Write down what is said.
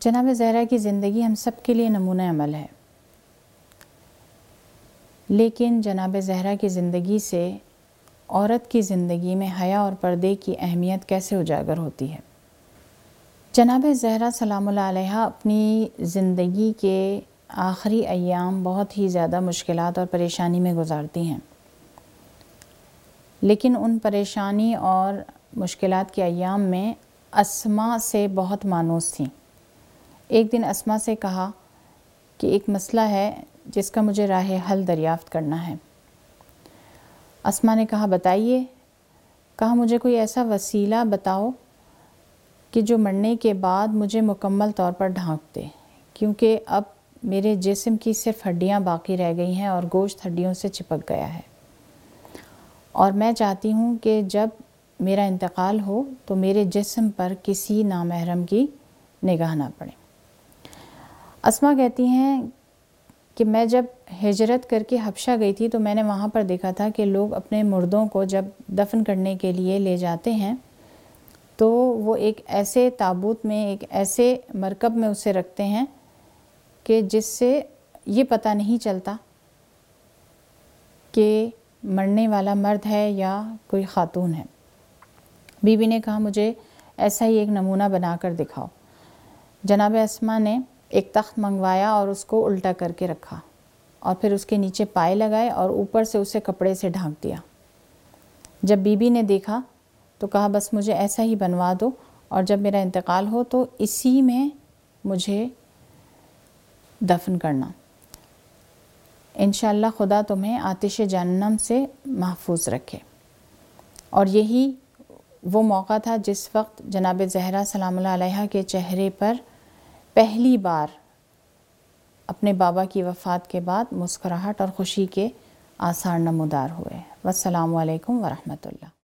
جناب زہرا کی زندگی ہم سب کے لیے نمونہ عمل ہے، لیکن جناب زہرا کی زندگی سے عورت کی زندگی میں حیا اور پردے کی اہمیت کیسے اجاگر ہوتی ہے؟ جناب زہرا سلام اللہ علیہ اپنی زندگی کے آخری ایام بہت ہی زیادہ مشکلات اور پریشانی میں گزارتی ہیں، لیکن ان پریشانی اور مشکلات کے ایام میں اسما سے بہت مانوس تھیں۔ ایک دن اسما سے کہا کہ ایک مسئلہ ہے جس کا مجھے راہ حل دریافت کرنا ہے۔ اسما نے کہا بتائیے۔ کہا مجھے کوئی ایسا وسیلہ بتاؤ کہ جو مرنے کے بعد مجھے مکمل طور پر ڈھانپ دے، کیونکہ اب میرے جسم کی صرف ہڈیاں باقی رہ گئی ہیں اور گوشت ہڈیوں سے چپک گیا ہے، اور میں چاہتی ہوں کہ جب میرا انتقال ہو تو میرے جسم پر کسی نامحرم کی نگاہ نہ پڑے۔ اسما کہتی ہیں کہ میں جب ہجرت کر کے حبشہ گئی تھی تو میں نے وہاں پر دیکھا تھا کہ لوگ اپنے مردوں کو جب دفن کرنے کے لیے لے جاتے ہیں تو وہ ایک ایسے تابوت میں، ایک ایسے مرکب میں اسے رکھتے ہیں کہ جس سے یہ پتہ نہیں چلتا کہ مرنے والا مرد ہے یا کوئی خاتون ہے۔ بی بی نے کہا مجھے ایسا ہی ایک نمونہ بنا کر دکھاؤ۔ جناب اسما نے ایک تخت منگوایا اور اس کو الٹا کر کے رکھا، اور پھر اس کے نیچے پائے لگائے اور اوپر سے اسے کپڑے سے ڈھانک دیا۔ جب بی بی نے دیکھا تو کہا بس مجھے ایسا ہی بنوا دو، اور جب میرا انتقال ہو تو اسی میں مجھے دفن کرنا۔ انشاءاللہ خدا تمہیں آتش جہنم سے محفوظ رکھے۔ اور یہی وہ موقع تھا جس وقت جناب زہرا سلام اللہ علیہ کے چہرے پر پہلی بار اپنے بابا کی وفات کے بعد مسکراہٹ اور خوشی کے آثار نمودار ہوئے۔ والسلام علیکم ورحمۃ اللہ۔